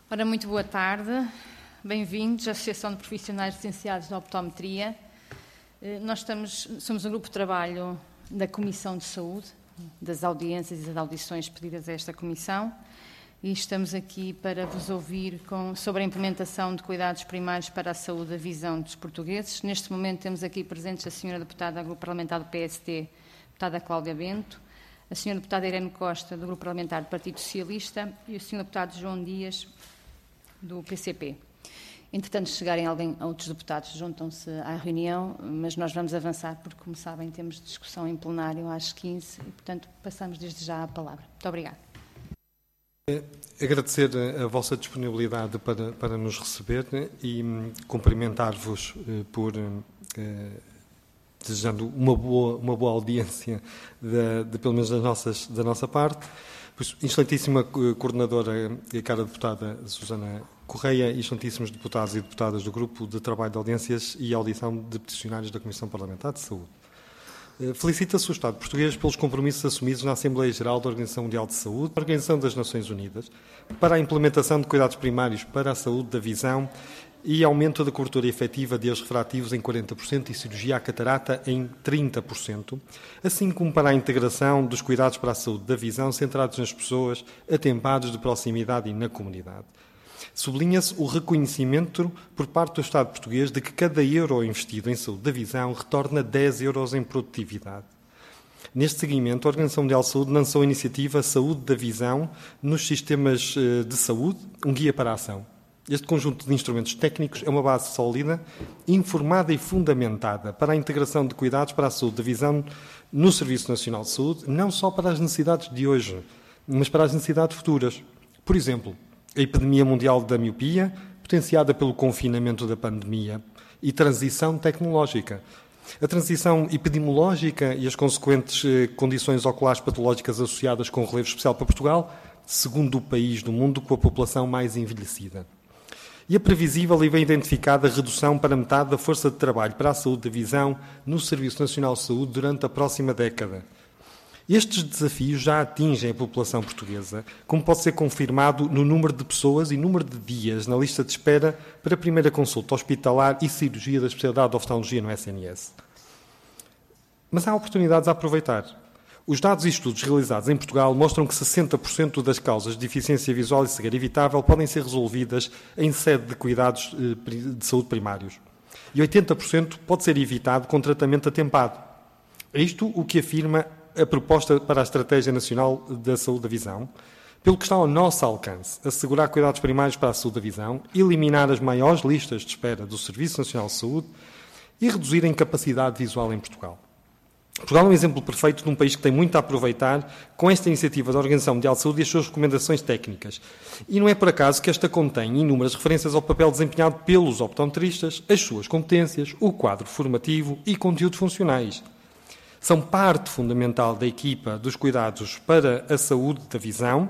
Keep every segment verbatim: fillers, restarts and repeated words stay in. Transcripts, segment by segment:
Ora, muito boa tarde, bem-vindos à Associação de Profissionais Licenciados da Optometria. Nós estamos, somos um grupo de trabalho da Comissão de Saúde, das audiências e das audições pedidas a esta Comissão, e estamos aqui para vos ouvir com, sobre a implementação de cuidados primários para a saúde da visão dos portugueses. Neste momento temos aqui presentes a senhora Deputada do Grupo Parlamentar do P S D, Deputada Cláudia Bento, a senhora Deputada Irene Costa, do Grupo Parlamentar do Partido Socialista, e o senhor Deputado João Dias, do P C P. Entretanto, se chegarem alguém, outros deputados, juntam-se à reunião, mas nós vamos avançar, porque, como sabem, temos discussão em plenário às quinze e, portanto, passamos desde já a palavra. Muito obrigada. Agradecer a vossa disponibilidade para, para nos receber e cumprimentar-vos por, eh, desejando uma boa, uma boa audiência, de, de, pelo menos das nossas, da nossa parte. Excelentíssima Coordenadora e cara Deputada Susana Correia e excelentíssimos deputados e deputadas do Grupo de Trabalho de Audiências e Audição de Peticionários da Comissão Parlamentar de Saúde. Felicita-se o Estado português pelos compromissos assumidos na Assembleia Geral da Organização Mundial de Saúde, da Organização das Nações Unidas, para a implementação de cuidados primários para a saúde da visão e aumento da cobertura efetiva de erros refrativos em quarenta por cento e cirurgia à catarata em trinta por cento, assim como para a integração dos cuidados para a saúde da visão centrados nas pessoas, atempados de proximidade e na comunidade. Sublinha-se o reconhecimento por parte do Estado português de que cada euro investido em saúde da visão retorna dez euros em produtividade. Neste seguimento, a Organização Mundial de Saúde lançou a iniciativa Saúde da Visão nos sistemas de saúde, um guia para a ação. Este conjunto de instrumentos técnicos é uma base sólida, informada e fundamentada para a integração de cuidados para a saúde da visão no Serviço Nacional de Saúde, não só para as necessidades de hoje, mas para as necessidades futuras. Por exemplo, a epidemia mundial da miopia, potenciada pelo confinamento da pandemia, e transição tecnológica. A transição epidemiológica e as consequentes condições oculares patológicas associadas com relevo especial para Portugal, segundo o país do mundo com a população mais envelhecida. E a previsível e bem identificada redução para metade da força de trabalho para a saúde da visão no Serviço Nacional de Saúde durante a próxima década. Estes desafios já atingem a população portuguesa, como pode ser confirmado no número de pessoas e número de dias na lista de espera para a primeira consulta hospitalar e cirurgia da especialidade de oftalmologia no S N S. Mas há oportunidades a aproveitar. Os dados e estudos realizados em Portugal mostram que sessenta por cento das causas de deficiência visual e cegueira evitável podem ser resolvidas em sede de cuidados de saúde primários. E oitenta por cento pode ser evitado com tratamento atempado. É isto o que afirma a proposta para a Estratégia Nacional da Saúde da Visão, pelo que está ao nosso alcance, assegurar cuidados primários para a saúde da visão, eliminar as maiores listas de espera do Serviço Nacional de Saúde e reduzir a incapacidade visual em Portugal. Portugal é um exemplo perfeito de um país que tem muito a aproveitar com esta iniciativa da Organização Mundial de Saúde e as suas recomendações técnicas. E não é por acaso que esta contém inúmeras referências ao papel desempenhado pelos optometristas, as suas competências, o quadro formativo e conteúdos funcionais. São parte fundamental da equipa dos cuidados para a saúde da visão,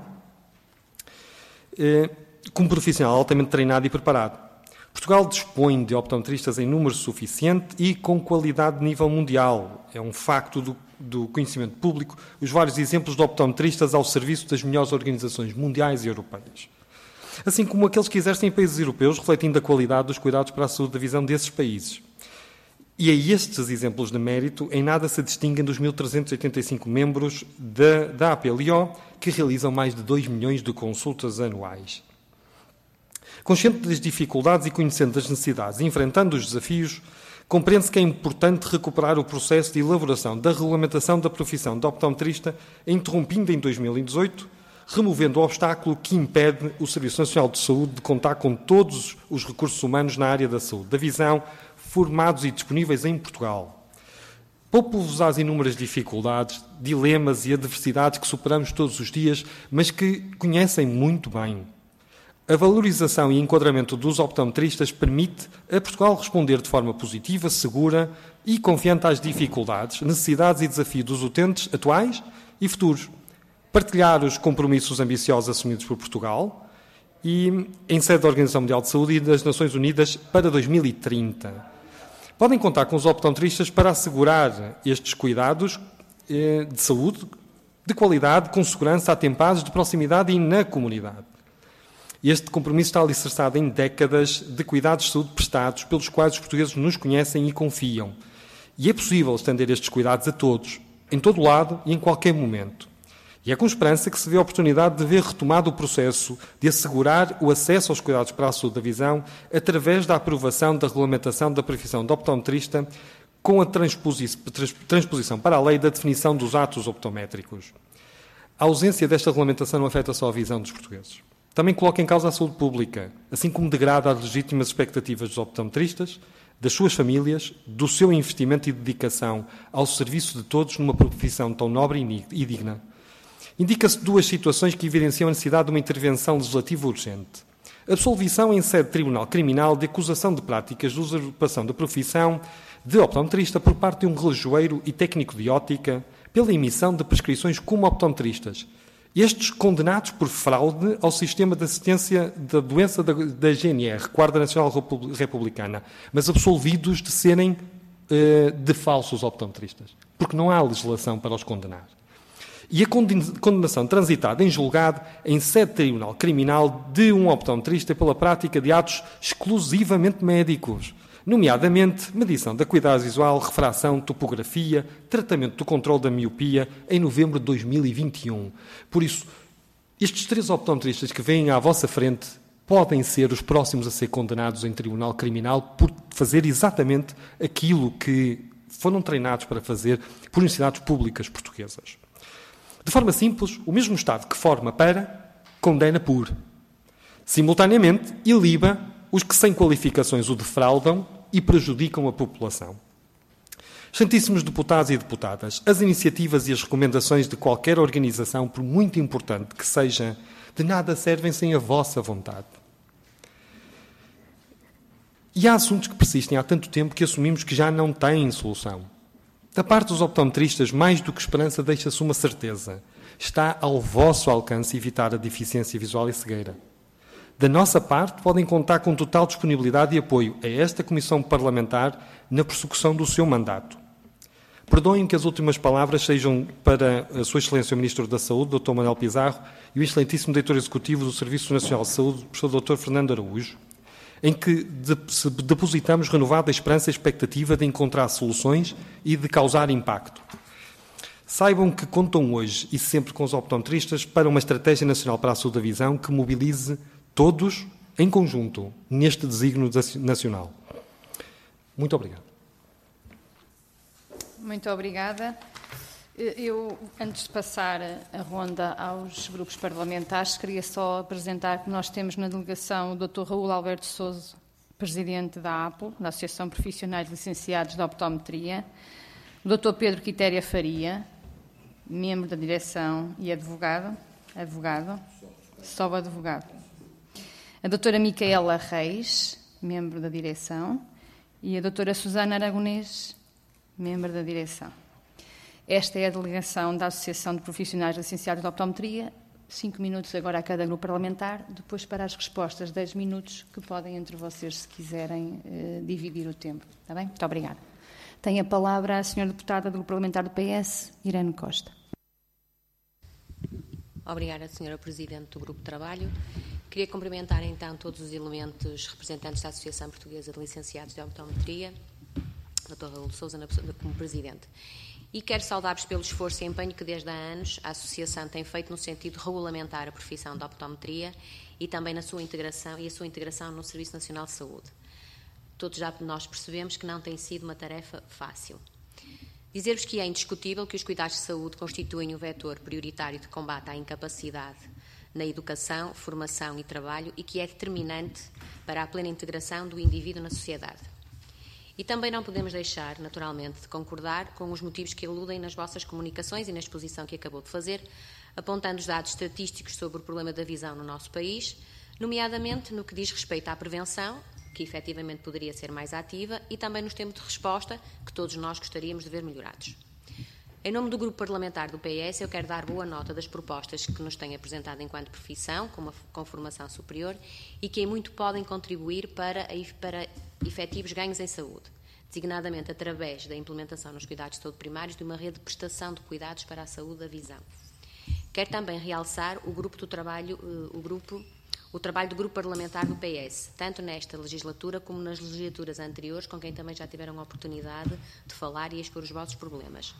como profissional altamente treinado e preparado. Portugal dispõe de optometristas em número suficiente e com qualidade de nível mundial. É um facto do, do conhecimento público os vários exemplos de optometristas ao serviço das melhores organizações mundiais e europeias. Assim como aqueles que exercem em países europeus, refletindo a qualidade dos cuidados para a saúde da visão desses países. E a estes exemplos de mérito, em nada se distinguem dos mil trezentos e oitenta e cinco membros da, da A P L O, que realizam mais de dois milhões de consultas anuais. Consciente das dificuldades e conhecendo das necessidades e enfrentando os desafios, compreende-se que é importante recuperar o processo de elaboração da regulamentação da profissão de optometrista, interrompido em dois mil e dezoito, removendo o obstáculo que impede o Serviço Nacional de Saúde de contar com todos os recursos humanos na área da saúde da visão, formados e disponíveis em Portugal. Poupo-vos às inúmeras dificuldades, dilemas e adversidades que superamos todos os dias, mas que conhecem muito bem. A valorização e enquadramento dos optometristas permite a Portugal responder de forma positiva, segura e confiante às dificuldades, necessidades e desafios dos utentes atuais e futuros. Partilhar os compromissos ambiciosos assumidos por Portugal e em sede da Organização Mundial de Saúde e das Nações Unidas para dois mil e trinta. Podem contar com os optometristas para assegurar estes cuidados eh, de saúde, de qualidade, com segurança, atempados, de proximidade e na comunidade. Este compromisso está alicerçado em décadas de cuidados de saúde prestados, pelos quais os portugueses nos conhecem e confiam. E é possível estender estes cuidados a todos, em todo lado e em qualquer momento. E é com esperança que se vê a oportunidade de ver retomado o processo de assegurar o acesso aos cuidados para a saúde da visão através da aprovação da regulamentação da profissão de optometrista com a transposição para a lei da definição dos atos optométricos. A ausência desta regulamentação não afeta só a visão dos portugueses. Também coloca em causa a saúde pública, assim como degrada as legítimas expectativas dos optometristas, das suas famílias, do seu investimento e dedicação ao serviço de todos numa profissão tão nobre e digna. Indica-se duas situações que evidenciam a necessidade de uma intervenção legislativa urgente. Absolvição em sede de tribunal criminal de acusação de práticas de usurpação da profissão de optometrista por parte de um relojoeiro e técnico de óptica pela emissão de prescrições como optometristas. Estes condenados por fraude ao sistema de assistência da doença da, da G N R, Guarda Nacional Republicana, mas absolvidos de serem uh, de falsos optometristas, porque não há legislação para os condenar. E a condenação transitada em julgado em sede de tribunal criminal de um optometrista pela prática de atos exclusivamente médicos, nomeadamente medição da acuidade visual, refração, topografia, tratamento do controle da miopia, em novembro de dois mil e vinte e um. Por isso, estes três optometristas que vêm à vossa frente podem ser os próximos a ser condenados em tribunal criminal por fazer exatamente aquilo que foram treinados para fazer por universidades públicas portuguesas. De forma simples, o mesmo Estado que forma para, condena por. Simultaneamente, iliba os que sem qualificações o defraudam e prejudicam a população. Excelentíssimos deputados e deputadas, as iniciativas e as recomendações de qualquer organização, por muito importante que seja, de nada servem sem a vossa vontade. E há assuntos que persistem há tanto tempo que assumimos que já não têm solução. Da parte dos optometristas, mais do que esperança, deixa-se uma certeza. Está ao vosso alcance evitar a deficiência visual e cegueira. Da nossa parte, podem contar com total disponibilidade e apoio a esta Comissão Parlamentar na prossecução do seu mandato. Perdoem que as últimas palavras sejam para a Sua Excelência o Ministro da Saúde, doutor Manuel Pizarro, e o Excelentíssimo Diretor Executivo do Serviço Nacional de Saúde, professor doutor Fernando Araújo, em que depositamos renovada esperança e expectativa de encontrar soluções e de causar impacto. Saibam que contam hoje e sempre com os optometristas para uma estratégia nacional para a saúde da visão que mobilize todos em conjunto neste desígnio nacional. Muito obrigado. Muito obrigada. Eu, antes de passar a ronda aos grupos parlamentares, queria só apresentar que nós temos na delegação o doutor Raul Alberto Sousa, presidente da A P L, da Associação Profissionais Licenciados de Optometria, o doutor Pedro Quitéria Faria, membro da direção e advogado, advogado, só advogado, a doutora Micaela Reis, membro da direção, e a doutora Susana Aragonês, membro da direção. Esta é a delegação da Associação de Profissionais Licenciados de Optometria. Cinco minutos agora a cada grupo parlamentar. Depois, para as respostas, dez minutos, que podem entre vocês, se quiserem, eh, dividir o tempo. Está bem? Muito obrigada. Tem a palavra a senhora deputada do grupo parlamentar do P S, Irene Costa. Obrigada, senhora Presidente do Grupo de Trabalho. Queria cumprimentar, então, todos os elementos representantes da Associação Portuguesa de Licenciados de Optometria, doutor Raul Sousa, como Presidente. E quero saudar-vos pelo esforço e empenho que desde há anos a Associação tem feito no sentido de regulamentar a profissão da optometria e também na sua integração e a sua integração no Serviço Nacional de Saúde. Todos já nós percebemos que não tem sido uma tarefa fácil. Dizer-vos que é indiscutível que os cuidados de saúde constituem o vetor prioritário de combate à incapacidade na educação, formação e trabalho e que é determinante para a plena integração do indivíduo na sociedade. E também não podemos deixar, naturalmente, de concordar com os motivos que aludem nas vossas comunicações e na exposição que acabou de fazer, apontando os dados estatísticos sobre o problema da visão no nosso país, nomeadamente no que diz respeito à prevenção, que efetivamente poderia ser mais ativa, e também nos tempos de resposta, que todos nós gostaríamos de ver melhorados. Em nome do Grupo Parlamentar do P S, eu quero dar boa nota das propostas que nos têm apresentado enquanto profissão, com, uma, com formação superior, e que em muito podem contribuir para, para efetivos ganhos em saúde, designadamente através da implementação nos cuidados de saúde primários de uma rede de prestação de cuidados para a saúde da visão. Quero também realçar o grupo do trabalho, o grupo, o trabalho do grupo parlamentar do P S, tanto nesta legislatura como nas legislaturas anteriores, com quem também já tiveram a oportunidade de falar e expor os vossos problemas.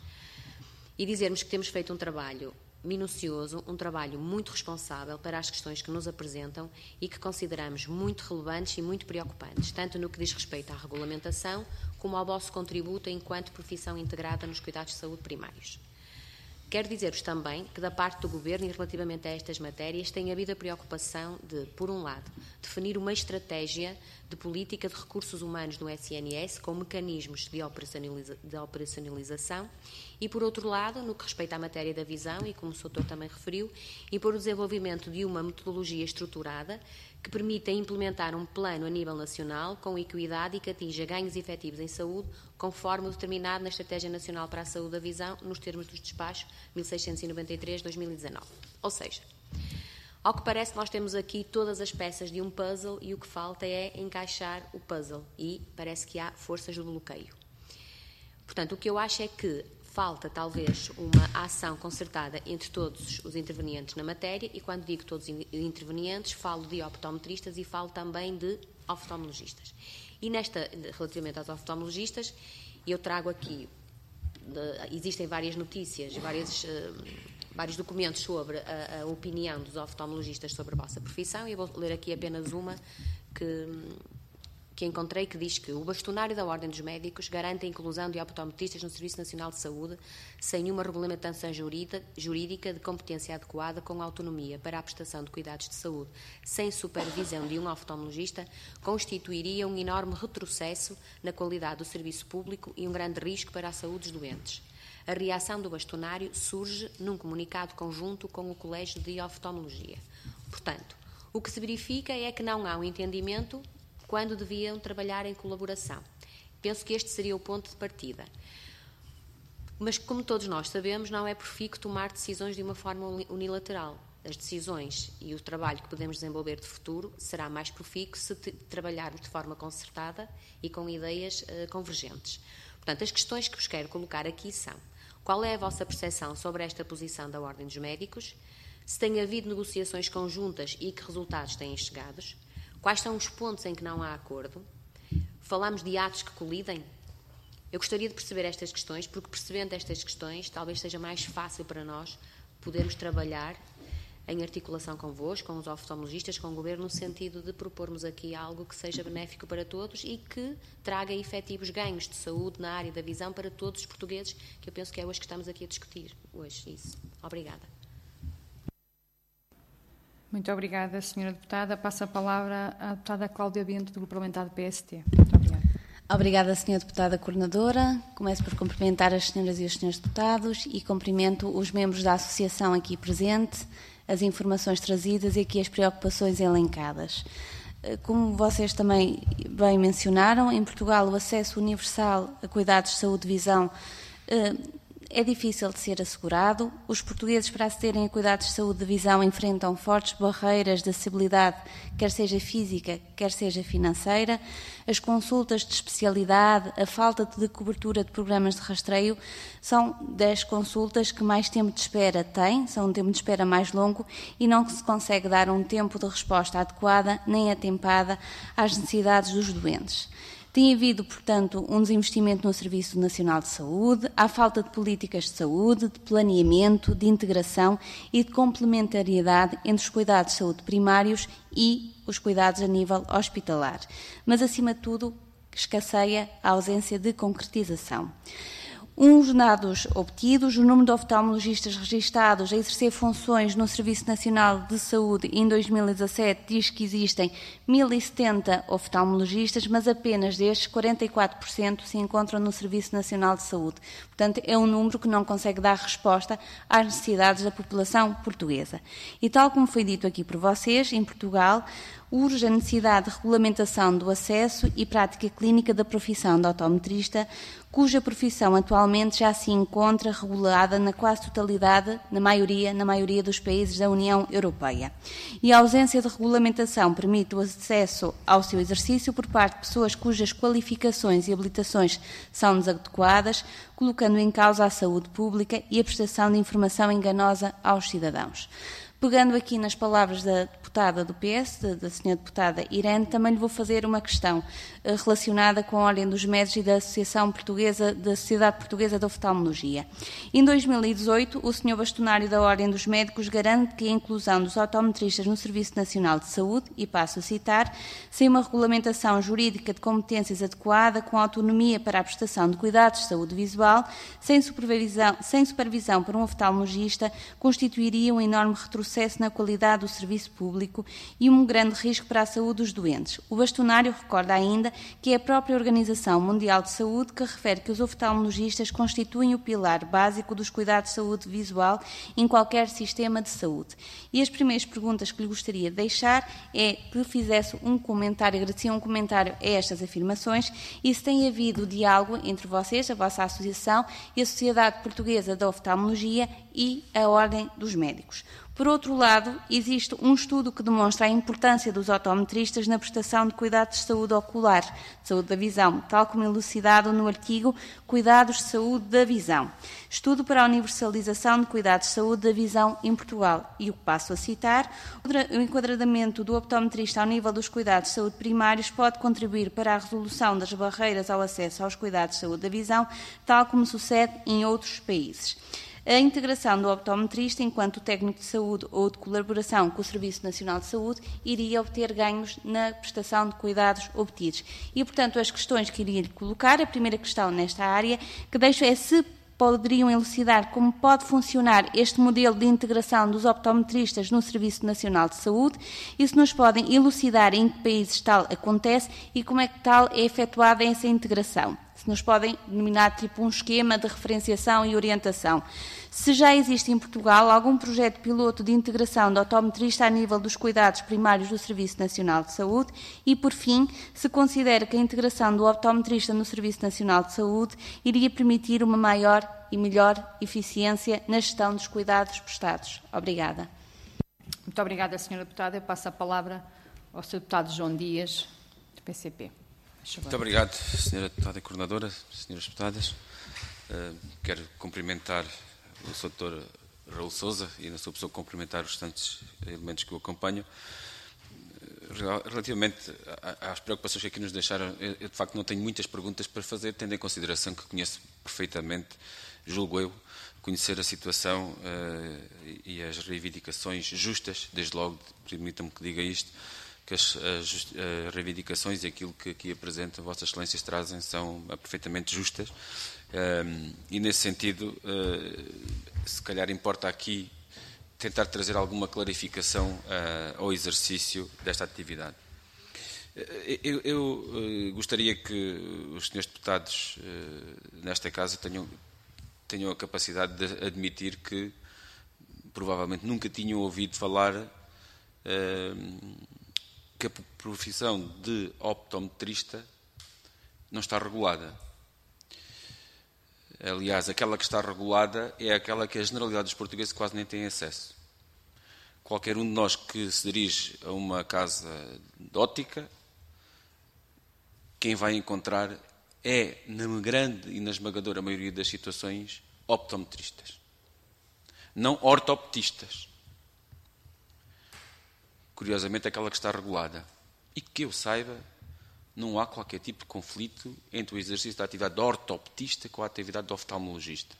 E dizermos que temos feito um trabalho minucioso, um trabalho muito responsável para as questões que nos apresentam e que consideramos muito relevantes e muito preocupantes, tanto no que diz respeito à regulamentação, como ao vosso contributo enquanto profissão integrada nos cuidados de saúde primários. Quero dizer-vos também que, da parte do Governo, e relativamente a estas matérias, tem havido a preocupação de, por um lado, definir uma estratégia de política de recursos humanos no S N S com mecanismos de, operacionaliza de operacionalização e, por outro lado, no que respeita à matéria da visão, e como o doutor também referiu, impor o desenvolvimento de uma metodologia estruturada que permita implementar um plano a nível nacional com equidade e que atinja ganhos efetivos em saúde, conforme o determinado na Estratégia Nacional para a Saúde da Visão, nos termos dos despachos mil seiscentos e noventa e três barra dois mil e dezanove. Ou seja, ao que parece, nós temos aqui todas as peças de um puzzle e o que falta é encaixar o puzzle e parece que há forças de bloqueio. Portanto, o que eu acho é que falta, talvez, uma ação concertada entre todos os intervenientes na matéria, e quando digo todos os intervenientes, falo de optometristas e falo também de oftalmologistas. E nesta, relativamente aos oftalmologistas, eu trago aqui, de, existem várias notícias, várias, uh, vários documentos sobre a, a opinião dos oftalmologistas sobre a vossa profissão, e eu vou ler aqui apenas uma que... que encontrei, que diz que o bastonário da Ordem dos Médicos garante a inclusão de optometristas no Serviço Nacional de Saúde sem nenhuma regulamentação jurídica de competência adequada, com autonomia para a prestação de cuidados de saúde, sem supervisão de um oftalmologista, constituiria um enorme retrocesso na qualidade do serviço público e um grande risco para a saúde dos doentes. A reação do bastonário surge num comunicado conjunto com o Colégio de Oftalmologia. Portanto, o que se verifica é que não há um entendimento quando deviam trabalhar em colaboração. Penso que este seria o ponto de partida. Mas, como todos nós sabemos, não é profícuo tomar decisões de uma forma unilateral. As decisões e o trabalho que podemos desenvolver de futuro será mais profícuo se trabalharmos de forma concertada e com ideias uh, convergentes. Portanto, as questões que vos quero colocar aqui são: qual é a vossa percepção sobre esta posição da Ordem dos Médicos? Se tem havido negociações conjuntas e que resultados têm chegado? Quais são os pontos em que não há acordo? Falamos de atos que colidem? Eu gostaria de perceber estas questões, porque percebendo estas questões, talvez seja mais fácil para nós podermos trabalhar em articulação convosco, com os oftalmologistas, com o Governo, no sentido de propormos aqui algo que seja benéfico para todos e que traga efetivos ganhos de saúde na área da visão para todos os portugueses, que eu penso que é hoje que estamos aqui a discutir. Hoje, isso. Obrigada. Muito obrigada, senhora Deputada. Passo a palavra à Deputada Cláudia Bento, do Grupo Parlamentar do P S T. Muito obrigada. Obrigada, senhora Deputada Coordenadora. Começo por cumprimentar as senhoras e os senhores deputados e cumprimento os membros da Associação aqui presente, as informações trazidas e aqui as preocupações elencadas. Como vocês também bem mencionaram, em Portugal o acesso universal a cuidados de saúde e visão é difícil de ser assegurado. Os portugueses, para acederem a cuidados de saúde e visão, enfrentam fortes barreiras de acessibilidade, quer seja física, quer seja financeira. As consultas de especialidade, a falta de cobertura de programas de rastreio, são das consultas que mais tempo de espera têm, são um tempo de espera mais longo e não se consegue dar um tempo de resposta adequada nem atempada às necessidades dos doentes. Tem havido, portanto, um desinvestimento no Serviço Nacional de Saúde, há falta de políticas de saúde, de planeamento, de integração e de complementariedade entre os cuidados de saúde primários e os cuidados a nível hospitalar. Mas, acima de tudo, escasseia a ausência de concretização. Uns dados obtidos: o número de oftalmologistas registados a exercer funções no Serviço Nacional de Saúde em dois mil e dezassete diz que existem mil e setenta oftalmologistas, mas apenas destes quarenta e quatro por cento se encontram no Serviço Nacional de Saúde. Portanto, é um número que não consegue dar resposta às necessidades da população portuguesa. E tal como foi dito aqui por vocês, em Portugal urge a necessidade de regulamentação do acesso e prática clínica da profissão de optometrista, cuja profissão atualmente já se encontra regulada na quase totalidade, na maioria, na maioria dos países da União Europeia. E a ausência de regulamentação permite o acesso ao seu exercício por parte de pessoas cujas qualificações e habilitações são desadequadas, colocando em causa a saúde pública e a prestação de informação enganosa aos cidadãos. Pegando aqui nas palavras da deputada deputada do P S, da senhora deputada Irene, também lhe vou fazer uma questão relacionada com a Ordem dos Médicos e da Associação Portuguesa, da Sociedade Portuguesa de Oftalmologia. Em dois mil e dezoito, o senhor bastonário da Ordem dos Médicos garante que a inclusão dos optometristas no Serviço Nacional de Saúde, e passo a citar, sem uma regulamentação jurídica de competências adequada, com autonomia para a prestação de cuidados de saúde visual, sem supervisão, sem supervisão por um oftalmologista, constituiria um enorme retrocesso na qualidade do serviço público e um grande risco para a saúde dos doentes. O bastonário recorda ainda que é a própria Organização Mundial de Saúde que refere que os oftalmologistas constituem o pilar básico dos cuidados de saúde visual em qualquer sistema de saúde. E as primeiras perguntas que lhe gostaria de deixar é que fizesse um comentário, agradecia um comentário a estas afirmações e se tem havido diálogo entre vocês, a vossa associação e a Sociedade Portuguesa da Oftalmologia e a Ordem dos Médicos. Por outro lado, existe um estudo que demonstra a importância dos optometristas na prestação de cuidados de saúde ocular, de saúde da visão, tal como elucidado no artigo Cuidados de Saúde da Visão. Estudo para a universalização de cuidados de saúde da visão em Portugal. E o que passo a citar, o enquadramento do optometrista ao nível dos cuidados de saúde primários pode contribuir para a resolução das barreiras ao acesso aos cuidados de saúde da visão, tal como sucede em outros países. A integração do optometrista enquanto técnico de saúde ou de colaboração com o Serviço Nacional de Saúde iria obter ganhos na prestação de cuidados obtidos. E, portanto, as questões que iria lhe colocar, a primeira questão nesta área que deixo é se poderiam elucidar como pode funcionar este modelo de integração dos optometristas no Serviço Nacional de Saúde e se nos podem elucidar em que países tal acontece e como é que tal é efetuada essa integração. Se nos podem denominar tipo um esquema de referenciação e orientação. Se já existe em Portugal algum projeto piloto de integração do optometrista a nível dos cuidados primários do Serviço Nacional de Saúde e, por fim, se considera que a integração do optometrista no Serviço Nacional de Saúde iria permitir uma maior e melhor eficiência na gestão dos cuidados prestados. Obrigada. Muito obrigada, senhora Deputada. Eu passo a palavra ao senhor Deputado João Dias, do P C P. Muito obrigado, senhora Deputada e Coordenadora, senhoras Deputadas. Uh, quero cumprimentar o senhor doutor Raul Sousa e, na sua pessoa, cumprimentar os restantes elementos que o acompanham. Uh, relativamente às preocupações que aqui nos deixaram, eu, eu, de facto, não tenho muitas perguntas para fazer, tendo em consideração que conheço perfeitamente, julgo eu, conhecer a situação uh, e, e as reivindicações justas, desde logo, permitam-me que diga isto, que as, as, as reivindicações e aquilo que aqui apresentam, Vossas Excelências trazem, são perfeitamente justas. Um, e, nesse sentido, uh, se calhar importa aqui tentar trazer alguma clarificação uh, ao exercício desta atividade. Eu, eu uh, gostaria que os senhores deputados, uh, nesta casa, tenham, tenham a capacidade de admitir que provavelmente nunca tinham ouvido falar uh, que a profissão de optometrista não está regulada. Aliás, aquela que está regulada é aquela que a generalidade dos portugueses quase nem tem acesso. Qualquer um de nós que se dirige a uma casa de óptica, quem vai encontrar é, na grande e na esmagadora maioria das situações, optometristas. Não ortoptistas. Curiosamente, aquela que está regulada. E que eu saiba, não há qualquer tipo de conflito entre o exercício da atividade de ortoptista com a atividade de oftalmologista.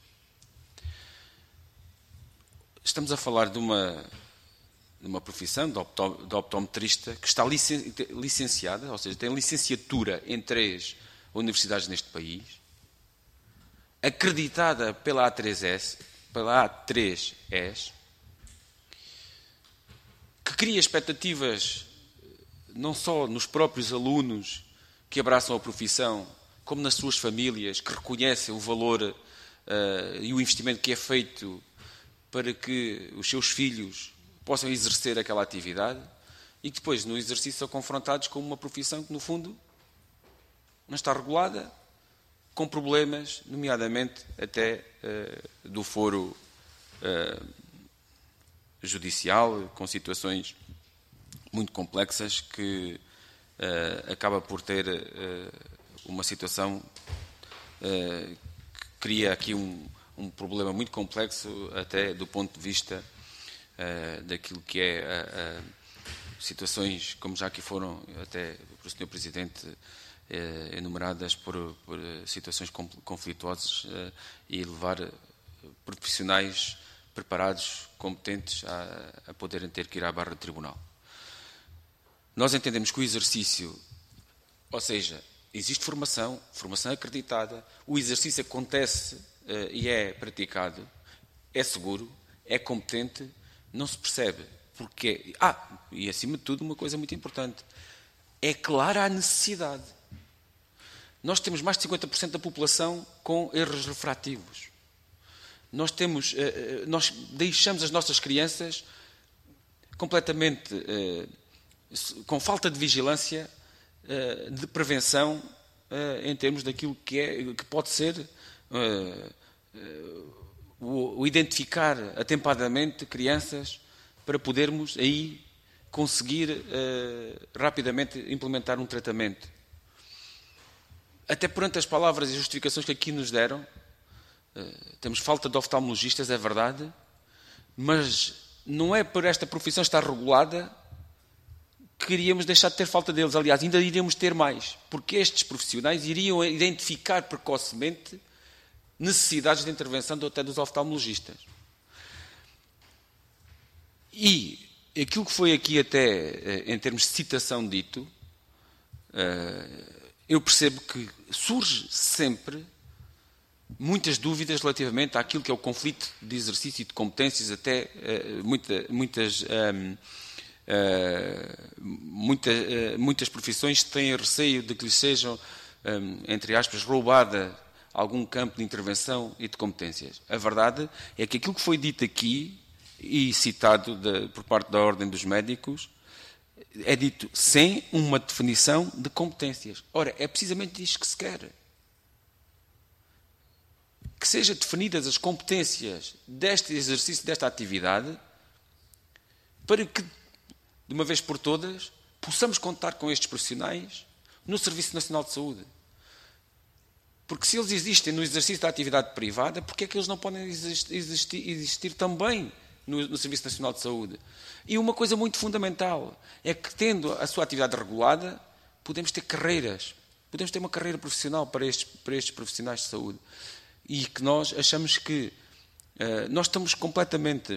Estamos a falar de uma, de uma profissão de, opto, de optometrista que está licen, licenciada, ou seja, tem licenciatura em três universidades neste país, acreditada pela A três S, pela A três S, que cria expectativas não só nos próprios alunos que abraçam a profissão, como nas suas famílias, que reconhecem o valor uh, e o investimento que é feito para que os seus filhos possam exercer aquela atividade e que depois, no exercício, são confrontados com uma profissão que, no fundo, não está regulada, com problemas, nomeadamente até uh, do foro uh, judicial, com situações muito complexas que uh, acaba por ter uh, uma situação uh, que cria aqui um, um problema muito complexo até do ponto de vista uh, daquilo que é situações, como já aqui foram até pelo senhor Presidente, eh, enumeradas por, por situações conflituosas eh, e levar profissionais preparados, competentes a, a poderem ter que ir à barra do tribunal. Nós entendemos que o exercício, ou seja, existe formação, formação acreditada, o exercício acontece uh, e é praticado, é seguro, é competente, não se percebe porque... Ah, e acima de tudo uma coisa muito importante, é clara a necessidade. Nós temos mais de cinquenta por cento da população com erros refrativos. Nós temos, uh, nós deixamos as nossas crianças completamente uh, com falta de vigilância, de prevenção em termos daquilo que, é, que pode ser o identificar atempadamente crianças para podermos aí conseguir rapidamente implementar um tratamento. Até perante as palavras e justificações que aqui nos deram, temos falta de oftalmologistas, é verdade, mas não é por esta profissão estar regulada queríamos deixar de ter falta deles. Aliás, ainda iríamos ter mais, porque estes profissionais iriam identificar precocemente necessidades de intervenção até dos oftalmologistas. E aquilo que foi aqui até, em termos de citação dito, eu percebo que surge sempre muitas dúvidas relativamente àquilo que é o conflito de exercício e de competências, até muita, muitas... Uh, muita, uh, muitas profissões têm receio de que lhes sejam, um, entre aspas, roubada algum campo de intervenção e de competências. A verdade é que aquilo que foi dito aqui e citado de, por parte da Ordem dos Médicos é dito sem uma definição de competências. Ora, é precisamente isto que se quer. Que sejam definidas as competências deste exercício, desta atividade, para que de uma vez por todas, possamos contar com estes profissionais no Serviço Nacional de Saúde. Porque se eles existem no exercício da atividade privada, por que é que eles não podem existir, existir, existir também no, no Serviço Nacional de Saúde? E uma coisa muito fundamental é que, tendo a sua atividade regulada, podemos ter carreiras, podemos ter uma carreira profissional para estes, para estes profissionais de saúde. E que nós achamos que uh, nós estamos completamente uh,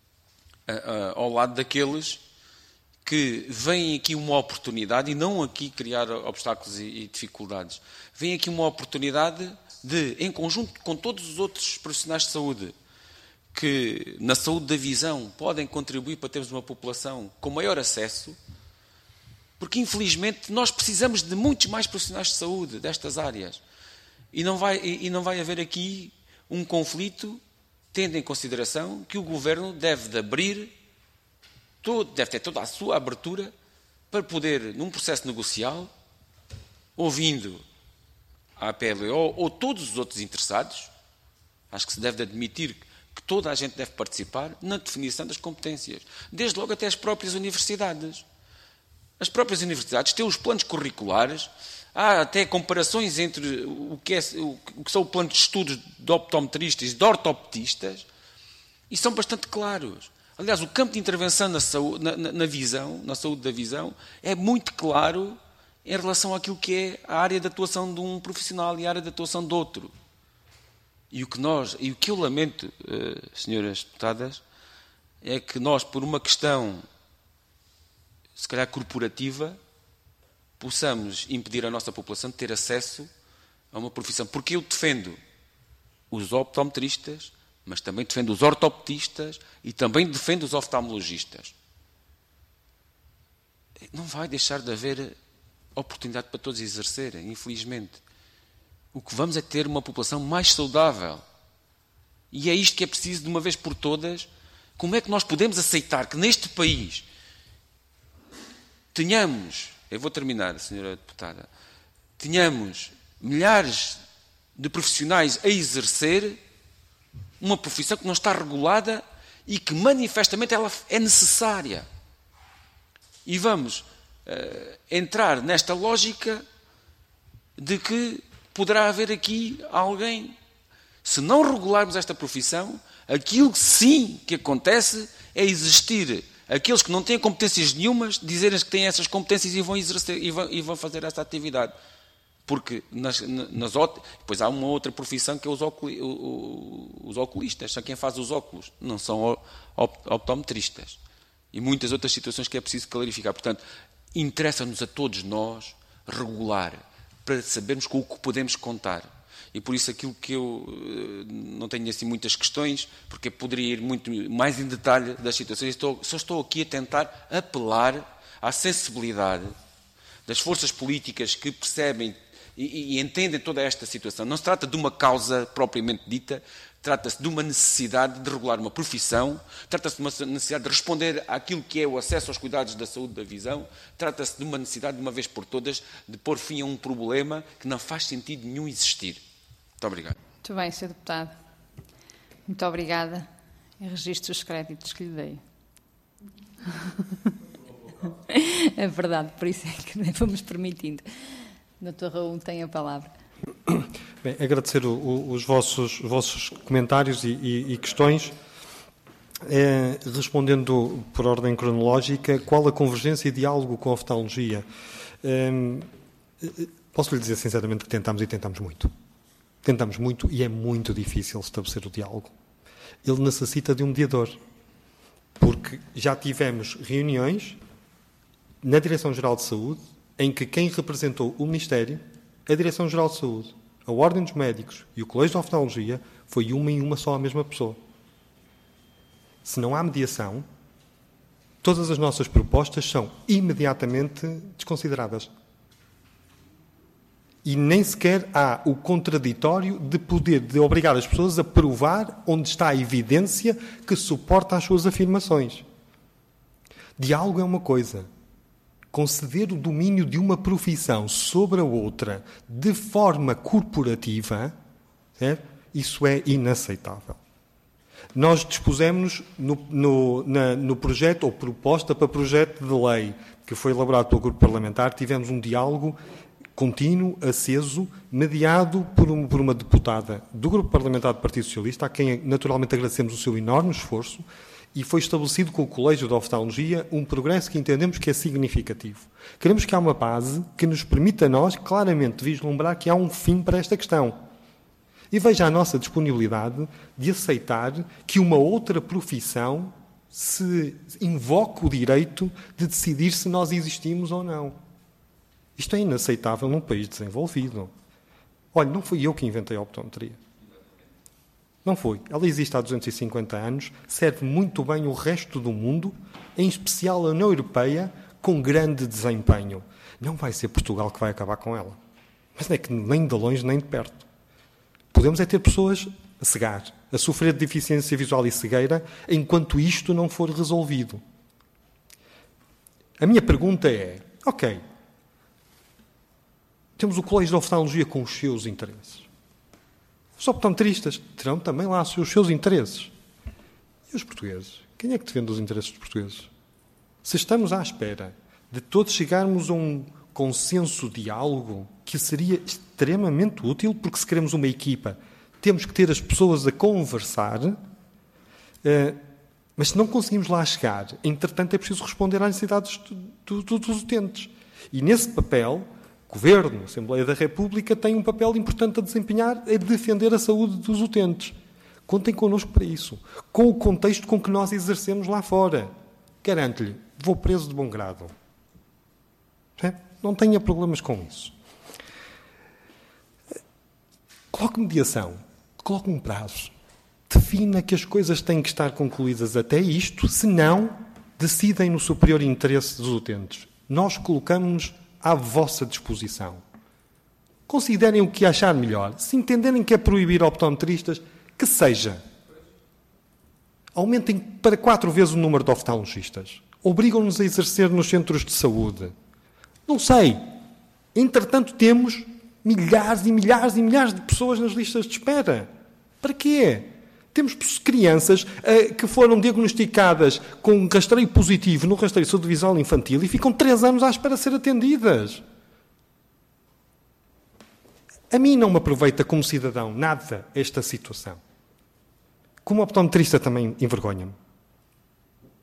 uh, ao lado daqueles que vem aqui uma oportunidade, e não aqui criar obstáculos e, e dificuldades, vem aqui uma oportunidade de, em conjunto com todos os outros profissionais de saúde, que na saúde da visão podem contribuir para termos uma população com maior acesso, porque infelizmente nós precisamos de muitos mais profissionais de saúde destas áreas, e não vai, e não vai haver aqui um conflito, tendo em consideração que o Governo deve de abrir Todo, deve ter toda a sua abertura para poder, num processo negocial, ouvindo a P L O ou todos os outros interessados, acho que se deve admitir que toda a gente deve participar na definição das competências, desde logo até as próprias universidades. As próprias universidades têm os planos curriculares, há até comparações entre o que, é, o que são o plano de estudos de optometristas e de ortopedistas, e são bastante claros. Aliás, o campo de intervenção na, saúde, na, na, na visão, na saúde da visão, é muito claro em relação àquilo que é a área de atuação de um profissional e a área de atuação de outro. E o que nós, e o que eu lamento, uh, senhoras deputadas, é que nós, por uma questão, se calhar corporativa, possamos impedir a nossa população de ter acesso a uma profissão. Porque eu defendo os optometristas, mas também defendo os ortopedistas e também defendo os oftalmologistas. Não vai deixar de haver oportunidade para todos exercerem, infelizmente. O que vamos é ter uma população mais saudável. E é isto que é preciso, de uma vez por todas. Como é que nós podemos aceitar que neste país tenhamos, eu vou terminar, senhora deputada, tenhamos milhares de profissionais a exercer uma profissão que não está regulada e que manifestamente ela é necessária. E vamos uh, entrar nesta lógica de que poderá haver aqui alguém, se não regularmos esta profissão, aquilo que sim que acontece é existir aqueles que não têm competências nenhumas, dizerem que têm essas competências e vão exercer e vão, e vão fazer essa atividade. Porque nas, nas, depois há uma outra profissão que é os, oculi, os oculistas, são quem faz os óculos, não são optometristas. E muitas outras situações que é preciso clarificar. Portanto, interessa-nos a todos nós regular, para sabermos com o que podemos contar. E por isso aquilo que eu não tenho assim muitas questões, porque poderia ir muito mais em detalhe das situações, estou, só estou aqui a tentar apelar à sensibilidade das forças políticas que percebem e, e entendem toda esta situação. Não se trata de uma causa propriamente dita, trata-se de uma necessidade de regular uma profissão, trata-se de uma necessidade de responder àquilo que é o acesso aos cuidados da saúde da visão, trata-se de uma necessidade, de uma vez por todas, de pôr fim a um problema que não faz sentido nenhum existir. Muito obrigado. Muito bem, senhor Deputado. Muito obrigada. Eu registro os créditos que lhe dei. É verdade, por isso é que nem fomos permitindo. doutor Raul tem a palavra. Bem, agradecer o, o, os, vossos, os vossos comentários e, e, e questões. É, respondendo por ordem cronológica, qual a convergência e diálogo com a oftalmologia? É, posso lhe dizer sinceramente que tentamos e tentamos muito. Tentamos muito e é muito difícil estabelecer o diálogo. Ele necessita de um mediador. Porque já tivemos reuniões na Direção-Geral de Saúde em que quem representou o Ministério, a Direção-Geral de Saúde, a Ordem dos Médicos e o Colégio de Oftalmologia foi uma e uma só a mesma pessoa. Se não há mediação, todas as nossas propostas são imediatamente desconsideradas. E nem sequer há o contraditório de poder de obrigar as pessoas a provar onde está a evidência que suporta as suas afirmações. Diálogo é uma coisa. Conceder o domínio de uma profissão sobre a outra de forma corporativa, é? Isso é inaceitável. Nós dispusemos no, no, na, no projeto, ou proposta para projeto de lei, que foi elaborado pelo Grupo Parlamentar, tivemos um diálogo contínuo, aceso, mediado por, um, por uma deputada do Grupo Parlamentar do Partido Socialista, a quem naturalmente agradecemos o seu enorme esforço, e foi estabelecido com o Colégio de Oftalmologia um progresso que entendemos que é significativo. Queremos que há uma base que nos permita a nós claramente vislumbrar que há um fim para esta questão. E veja a nossa disponibilidade de aceitar que uma outra profissão se invoque o direito de decidir se nós existimos ou não. Isto é inaceitável num país desenvolvido. Olha, não fui eu que inventei a optometria. Não foi. Ela existe há duzentos e cinquenta anos, serve muito bem o resto do mundo, em especial a União Europeia, com grande desempenho. Não vai ser Portugal que vai acabar com ela. Mas não é que nem de longe nem de perto. Podemos é ter pessoas a cegar, a sofrer de deficiência visual e cegueira, enquanto isto não for resolvido. A minha pergunta é, ok, temos o Colégio de Oftalmologia com os seus interesses. Os optometristas terão também lá os seus interesses. E os portugueses? Quem é que defende os interesses dos portugueses? Se estamos à espera de todos chegarmos a um consenso, diálogo, que seria extremamente útil, porque se queremos uma equipa, temos que ter as pessoas a conversar, mas se não conseguimos lá chegar, entretanto é preciso responder às necessidades dos utentes. E nesse papel, o Governo, a Assembleia da República, tem um papel importante a desempenhar, a defender a saúde dos utentes. Contem connosco para isso. Com o contexto com que nós exercemos lá fora. Garanto-lhe, vou preso de bom grado. Não tenha problemas com isso. Coloque mediação. Coloque um prazo. Defina que as coisas têm que estar concluídas até isto, senão decidem no superior interesse dos utentes. Nós colocamos à vossa disposição. Considerem o que achar melhor. Se entenderem que é proibir optometristas, que seja. Aumentem para quatro vezes o número de oftalmologistas. Obrigam-nos a exercer nos centros de saúde. Não sei. Entretanto, temos milhares e milhares e milhares de pessoas nas listas de espera. Para quê? Temos crianças uh, que foram diagnosticadas com um rastreio positivo no rastreio de saúde visual infantil e ficam três anos à espera de ser atendidas. A mim não me aproveita como cidadão nada esta situação. Como optometrista também envergonha-me.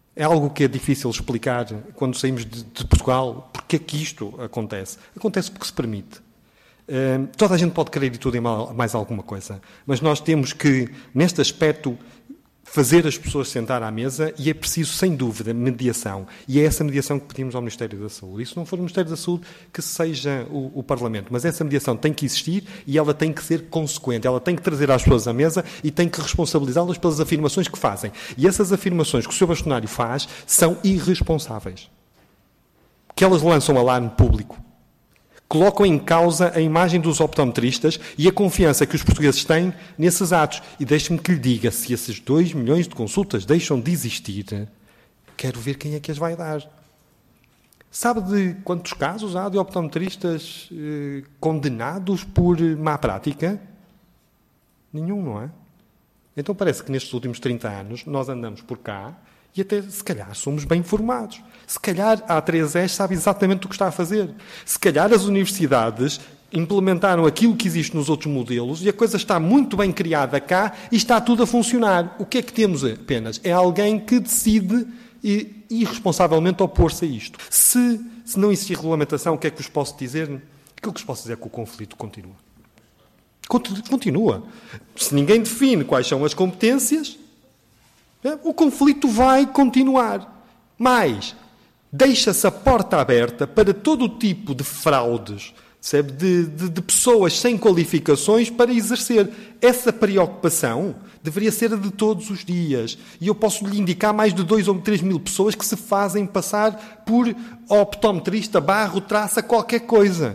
É algo que é difícil explicar quando saímos de, de Portugal. Porque é que isto acontece? Acontece porque se permite. Uh, toda a gente pode querer e tudo e mais alguma coisa. Mas nós temos que, neste aspecto, fazer as pessoas sentar à mesa e é preciso, sem dúvida, mediação. E é essa mediação que pedimos ao Ministério da Saúde. E se não for o Ministério da Saúde, que seja o, o Parlamento. Mas essa mediação tem que existir e ela tem que ser consequente. Ela tem que trazer as pessoas à mesa e tem que responsabilizá-las pelas afirmações que fazem. E essas afirmações que o senhor Bastonário faz são irresponsáveis. Que elas lançam alarme público. Colocam em causa a imagem dos optometristas e a confiança que os portugueses têm nesses atos. E deixe-me que lhe diga, se esses dois milhões de consultas deixam de existir, quero ver quem é que as vai dar. Sabe de quantos casos há de optometristas eh, condenados por má prática? Nenhum, não é? Então parece que nestes últimos trinta anos nós andamos por cá e até, se calhar, somos bem informados. Se calhar a A três S sabe exatamente o que está a fazer. Se calhar as universidades implementaram aquilo que existe nos outros modelos e a coisa está muito bem criada cá e está tudo a funcionar. O que é que temos apenas? É alguém que decide e, irresponsavelmente opor-se a isto. Se, se não existir regulamentação, o que é que vos posso dizer? Aquilo que vos posso dizer é que o conflito continua. Continua. Se ninguém define quais são as competências, o conflito vai continuar. Mas deixa-se a porta aberta para todo o tipo de fraudes, sabe? De, de, de pessoas sem qualificações para exercer. Essa preocupação deveria ser a de todos os dias. E eu posso lhe indicar mais de dois ou três mil pessoas que se fazem passar por optometrista, barro, traça, qualquer coisa.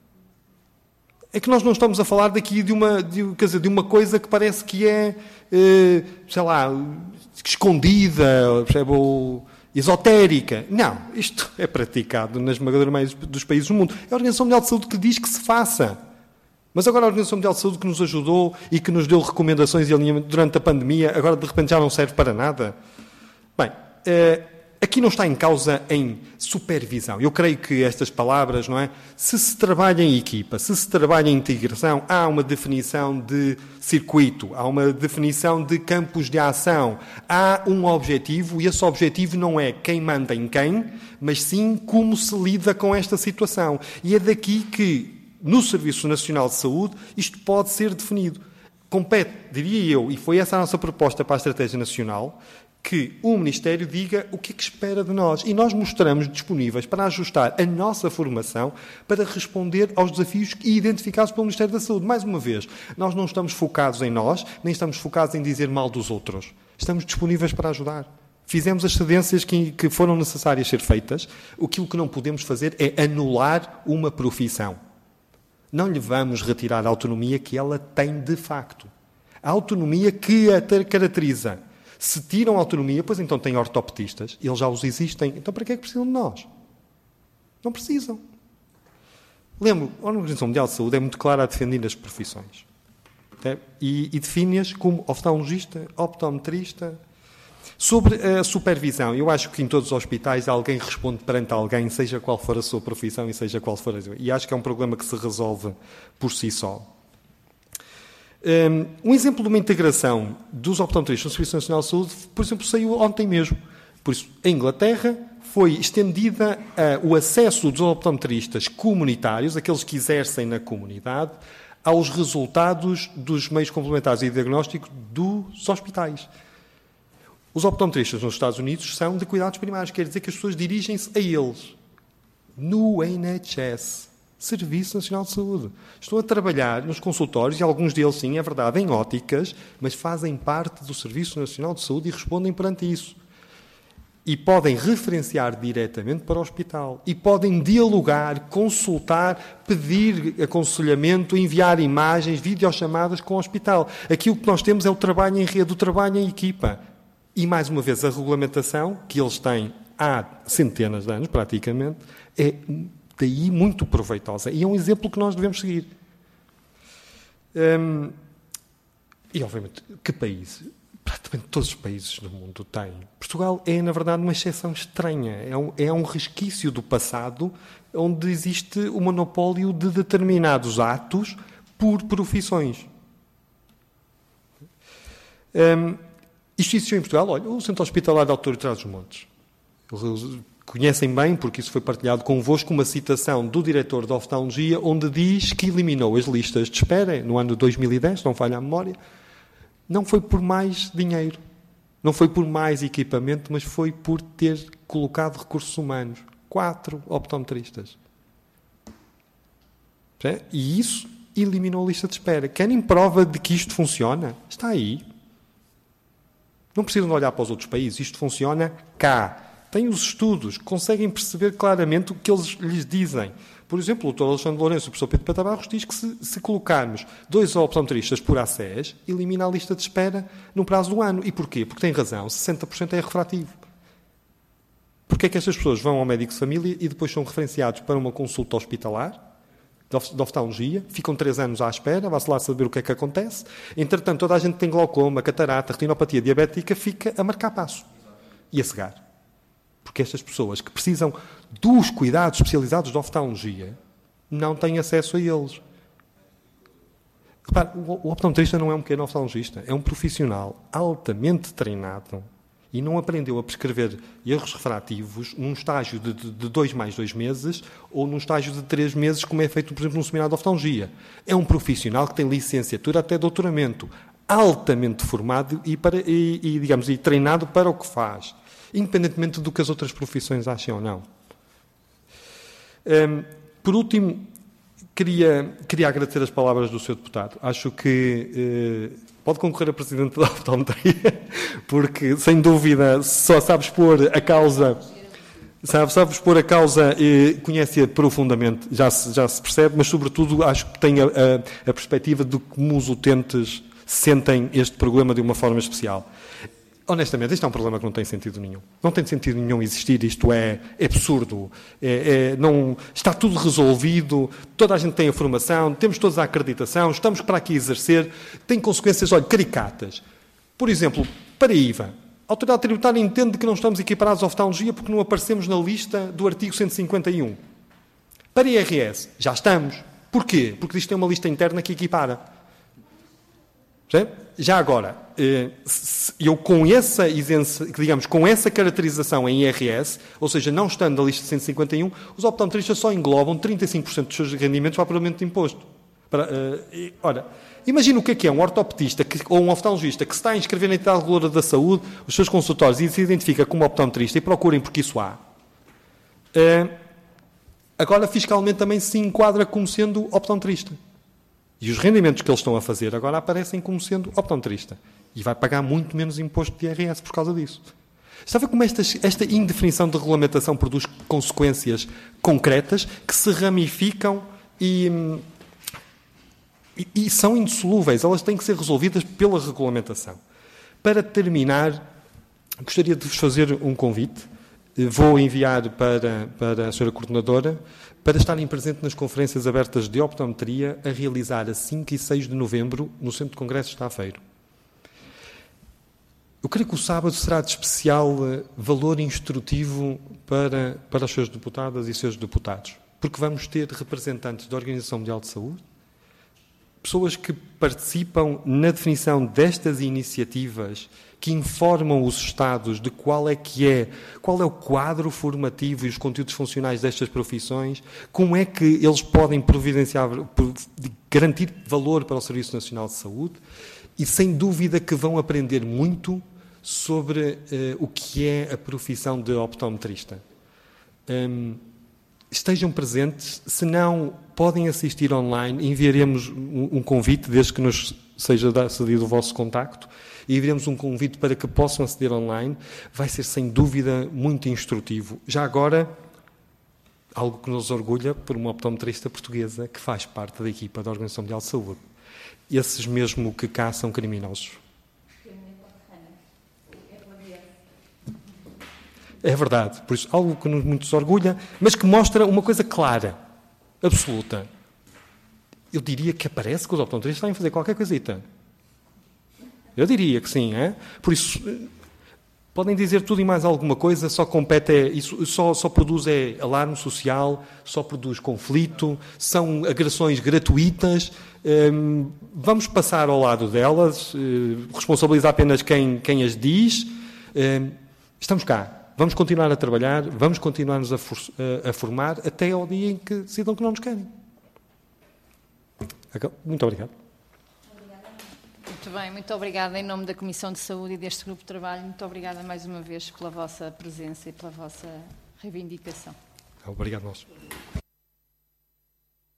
É que nós não estamos a falar daqui de uma, de, quer dizer, de uma coisa que parece que é, eh, sei lá, escondida, percebe, ou esotérica. Não, isto é praticado na esmagadora maioria dos países do mundo. É a Organização Mundial de Saúde que diz que se faça. Mas agora a Organização Mundial de Saúde que nos ajudou e que nos deu recomendações e alinhamento durante a pandemia, agora de repente já não serve para nada. Bem, eh, aqui não está em causa em supervisão. Eu creio que estas palavras, não é? Se se trabalha em equipa, se se trabalha em integração, há uma definição de circuito, há uma definição de campos de ação, há um objetivo e esse objetivo não é quem manda em quem, mas sim como se lida com esta situação. E é daqui que, no Serviço Nacional de Saúde, isto pode ser definido. Compete, diria eu, e foi essa a nossa proposta para a Estratégia Nacional, que o Ministério diga o que é que espera de nós. E nós mostramos disponíveis para ajustar a nossa formação para responder aos desafios identificados pelo Ministério da Saúde. Mais uma vez, nós não estamos focados em nós, nem estamos focados em dizer mal dos outros. Estamos disponíveis para ajudar. Fizemos as cedências que, que foram necessárias ser feitas. Aquilo que não podemos fazer é anular uma profissão. Não lhe vamos retirar a autonomia que ela tem de facto. A autonomia que a caracteriza. Se tiram autonomia, pois então têm ortopedistas, eles já os existem, então para que é que precisam de nós? Não precisam. Lembro, a Organização Mundial de Saúde é muito clara a defender as profissões. É? E, e define-as como oftalmologista, optometrista. Sobre a supervisão, eu acho que em todos os hospitais alguém responde perante alguém, seja qual for a sua profissão e seja qual for a sua. E acho que é um problema que se resolve por si só. Um exemplo de uma integração dos optometristas no Serviço Nacional de Saúde, por exemplo, saiu ontem mesmo. Por isso, em Inglaterra, foi estendida uh, o acesso dos optometristas comunitários, aqueles que exercem na comunidade, aos resultados dos meios complementares e diagnóstico dos hospitais. Os optometristas nos Estados Unidos são de cuidados primários, quer dizer que as pessoas dirigem-se a eles. No N H S. Serviço Nacional de Saúde. Estão a trabalhar nos consultórios, e alguns deles, sim, é verdade, em óticas, mas fazem parte do Serviço Nacional de Saúde e respondem perante isso. E podem referenciar diretamente para o hospital. E podem dialogar, consultar, pedir aconselhamento, enviar imagens, videochamadas com o hospital. Aqui o que nós temos é o trabalho em rede, o trabalho em equipa. E, mais uma vez, a regulamentação, que eles têm há centenas de anos, praticamente, é daí muito proveitosa. E é um exemplo que nós devemos seguir. Hum, e, obviamente, que país? Praticamente todos os países do mundo têm. Portugal é, na verdade, uma exceção estranha. É um, é um resquício do passado onde existe o monopólio de determinados atos por profissões. Hum, Isto existiu em Portugal. Olha, o Centro Hospitalar da Autoridade dos Montes. Eles conhecem bem, porque isso foi partilhado convosco, uma citação do diretor de oftalmologia, onde diz que eliminou as listas de espera no ano de dois mil e dez, não falha a memória. Não foi por mais dinheiro, não foi por mais equipamento, mas foi por ter colocado recursos humanos. Quatro optometristas. E isso eliminou a lista de espera. Querem prova de que isto funciona? Está aí. Não precisam de olhar para os outros países. Isto funciona cá. Têm os estudos, conseguem perceber claramente o que eles lhes dizem. Por exemplo, o doutor Alexandre Lourenço e o professor Pedro Patabarros diz que se, se colocarmos dois optometristas por A C E S, elimina a lista de espera no prazo do ano. E porquê? Porque tem razão, sessenta por cento é refrativo. Porquê é que estas pessoas vão ao médico de família e depois são referenciados para uma consulta hospitalar de oftalmologia, ficam três anos à espera, vá-se lá saber o que é que acontece. Entretanto, toda a gente tem glaucoma, catarata, retinopatia diabética, fica a marcar passo e a cegar. Porque estas pessoas que precisam dos cuidados especializados de oftalmologia não têm acesso a eles. Repare, o optometrista não é um pequeno oftalmologista, é um profissional altamente treinado e não aprendeu a prescrever erros refrativos num estágio de, de, de dois mais dois meses ou num estágio de três meses, como é feito, por exemplo, num seminário de oftalmologia. É um profissional que tem licenciatura até doutoramento, altamente formado e, para, e, e, digamos, e treinado para o que faz, independentemente do que as outras profissões achem ou não. Um, por último, queria, queria agradecer as palavras do senhor deputado. Acho que uh, pode concorrer a Presidente da Optometria, porque, sem dúvida, só sabe expor a causa, sabe, sabe expor a causa e conhece-a profundamente, já se, já se percebe, mas, sobretudo, acho que tem a, a, a perspectiva de como os utentes sentem este problema de uma forma especial. Honestamente, isto é um problema que não tem sentido nenhum. Não tem sentido nenhum existir, isto é, é absurdo. É, é, não, está tudo resolvido, toda a gente tem a formação, temos todos a acreditação, estamos para aqui exercer, tem consequências, olha, caricatas. Por exemplo, para a I V A, a Autoridade Tributária entende que não estamos equiparados à oftalmologia porque não aparecemos na lista do artigo cento e cinquenta e um. Para a I R S, já estamos. Porquê? Porque isto tem uma lista interna que equipara. Já agora, eu com essa isenção, digamos, com essa caracterização em I R S, ou seja, não estando na lista cento e cinquenta e um, os optometristas só englobam trinta e cinco por cento dos seus rendimentos para o pagamento de imposto. Para, uh, e, ora, imagina o que é que é um ortopedista que, ou um oftalmologista que se está a inscrever na entidade reguladora da saúde, os seus consultórios, e se identifica como optometrista, e procurem porque isso há. Uh, agora, fiscalmente, também se enquadra como sendo optometrista. E os rendimentos que eles estão a fazer agora aparecem como sendo optometrista. E vai pagar muito menos imposto de I R S por causa disso. Está a ver como esta, esta indefinição de regulamentação produz consequências concretas que se ramificam e, e, e são indissolúveis. Elas têm que ser resolvidas pela regulamentação. Para terminar, gostaria de vos fazer um convite. Vou enviar para, para a senhora Coordenadora para estarem presentes nas conferências abertas de optometria a realizar a cinco e seis de novembro no Centro de Congressos de Aveiro. Eu creio que o sábado será de especial valor instrutivo para, para as suas deputadas e seus deputados, porque vamos ter representantes da Organização Mundial de Saúde, pessoas que participam na definição destas iniciativas, que informam os Estados de qual é que é, qual é o quadro formativo e os conteúdos funcionais destas profissões, como é que eles podem providenciar, garantir valor para o Serviço Nacional de Saúde, e sem dúvida que vão aprender muito sobre uh, o que é a profissão de optometrista. Um, estejam presentes, se não podem assistir online, enviaremos um, um convite, desde que nos seja cedido o vosso contacto, e enviaremos um convite para que possam aceder online. Vai ser, sem dúvida, muito instrutivo. Já agora, algo que nos orgulha por uma optometrista portuguesa que faz parte da equipa da Organização Mundial de Saúde. Esses mesmo que cá são criminosos. É verdade. Por isso, algo que nos muito orgulha, mas que mostra uma coisa clara, absoluta. Eu diria que aparece que os optometristas estão a fazer qualquer coisita. Eu diria que sim, é? Por isso, Podem dizer tudo e mais alguma coisa, só compete, é, isso, só, só produz é alarme social, só produz conflito, são agressões gratuitas. Hum, vamos passar ao lado delas, hum, responsabilizar apenas quem, quem as diz. Hum, estamos cá, vamos continuar a trabalhar, vamos continuar-nos a, for, a, a formar até ao dia em que decidam que não nos querem. Muito obrigado. Muito bem, muito obrigada em nome da Comissão de Saúde e deste grupo de trabalho. Muito obrigada mais uma vez pela vossa presença e pela vossa reivindicação. Obrigado, nós.